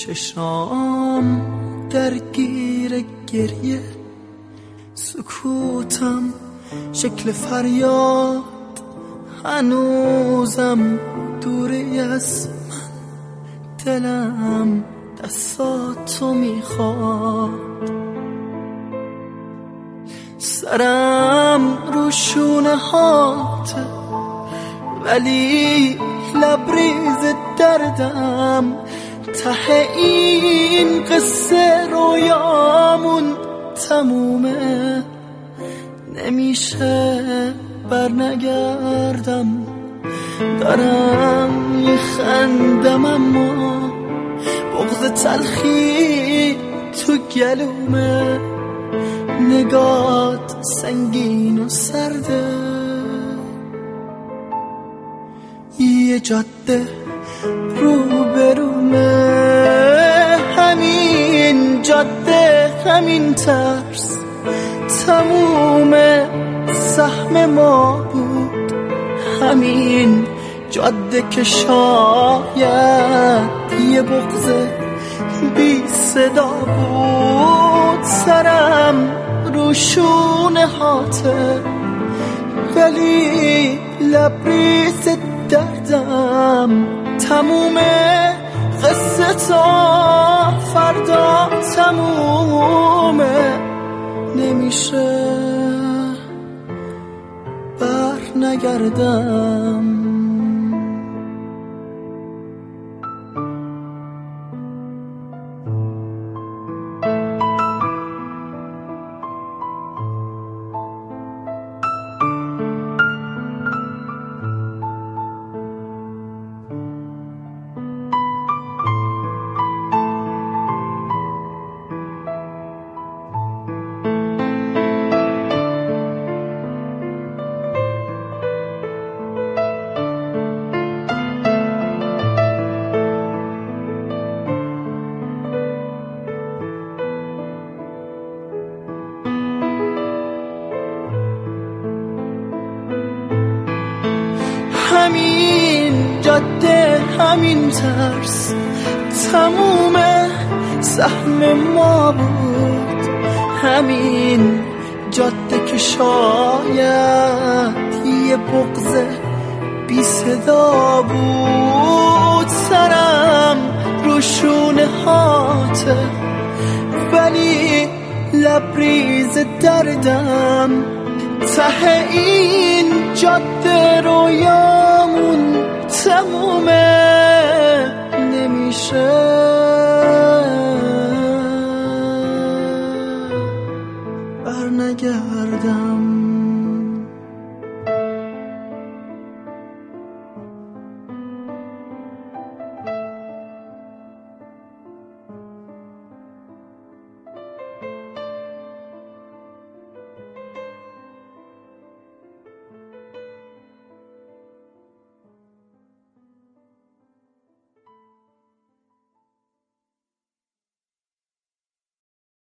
چشام درگیر گریه، سکوتم شکل فریاد، هنوزم دوری از من، دلم دستاتو میخواد. سرم رو شونه هاته ولی لبریز دردم، ته این قصه رویامون تمومه، نمیشه برنگردم. دارم میخندم اما بغض تلخی تو گلومه، نگات سنگین و سرده. یه جاده روبرومه، همین جاده همین ترس تموم سهم ما بود، همین جاده که شاید یه بغض بی صدا بود. سرم رو شونه هاته ولی لبریز دردم، تمومه قصه تا فردا تمومه، نمیشه بر نگردم. همین جاده همین ترس تموم سهم ما بود، همین جاده که شاید یه بغض بی صدا بود. سرم رو شونه هاته ولی لبریز دردم، ته این جاده رویامون تمومه، نمیشه